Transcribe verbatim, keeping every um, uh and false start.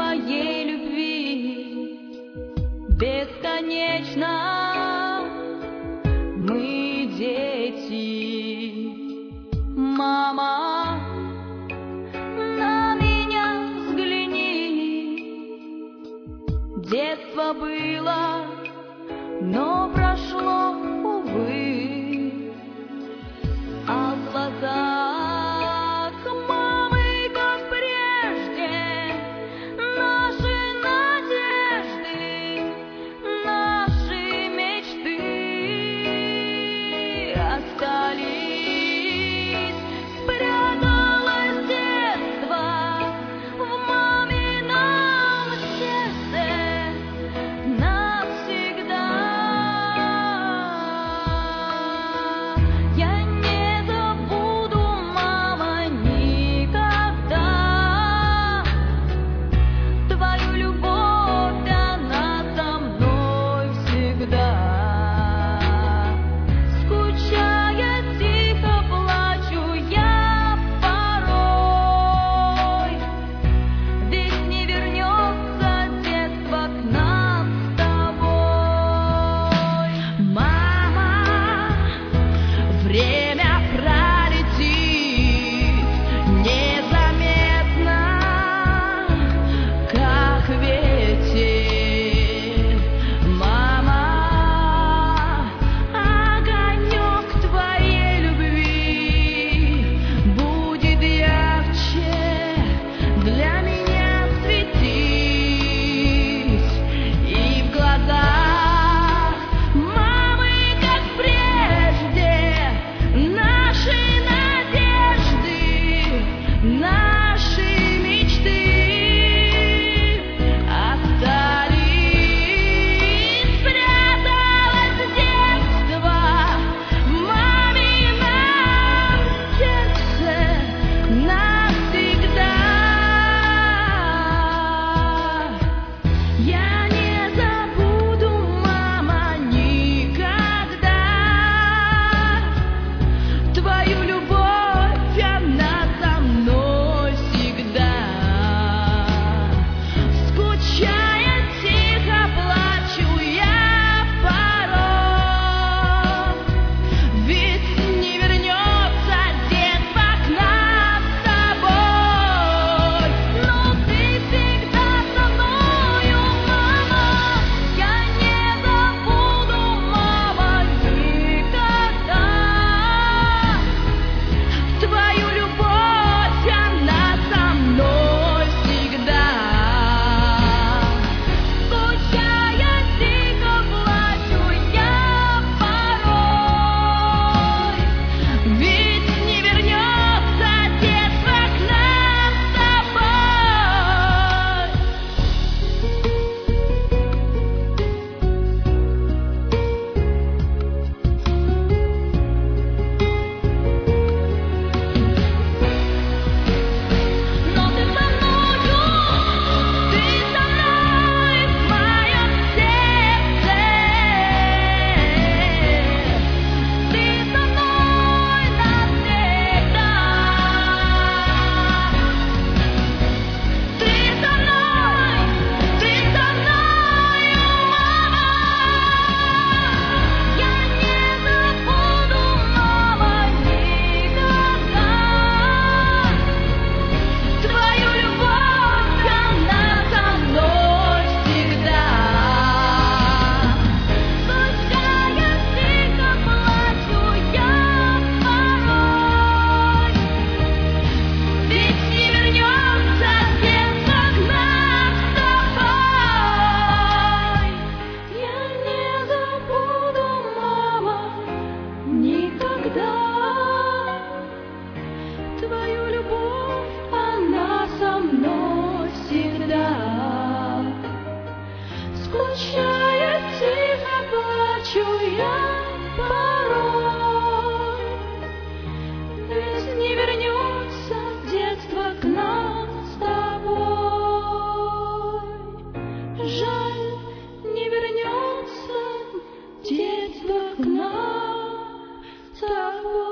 твоей любви бесконечно. Мы дети, мама, на меня взгляни. Детство было, но прошло, увы, а в глазах мамы, как прежде, наши надежды, наши мечты остались. Спряталось детство в мамином сердце навсегда. Я не забуду, мама, никогда твою любовь, она со мной всегда. Скучая, тихо плачу я порой, ведь не вернется детство к нам с тобой. Мама, время пролетит незаметно, как ветер. Мама, огонек твоей любви будет ярче для меня светить. И в глазах мамы, как прежде, наши надежды, наши мечты остались. Спряталось детство в мамином сердце навсегда. Я не забуду, мама, никогда твою любовь, она со мной всегда. Скучая, тихо плачу я порой, ведь не вернется детство к нам с тобой. Но ты всегда со мною, мама, я не забуду, мама, никогда твою любовь, она со мной всегда. Скучая, тихо плачу я порой, ведь не вернется детство к нам с тобой. Но ты со мною, ты со мной в моем сердце. Ты со мной навсегда. Ты со мной, ты со мною, мама. Я не забуду, мама, никогда твою любовь, она со мной всегда. Скучая, тихо плачу я порой, ведь не вернется детство к нам с тобой. Я не забуду, мама, никогда твою любовь, она со мной всегда. Скучая, тихо плачу я порой, ведь не вернется детство к нам с тобой. Жаль, не вернется детство к нам с тобой.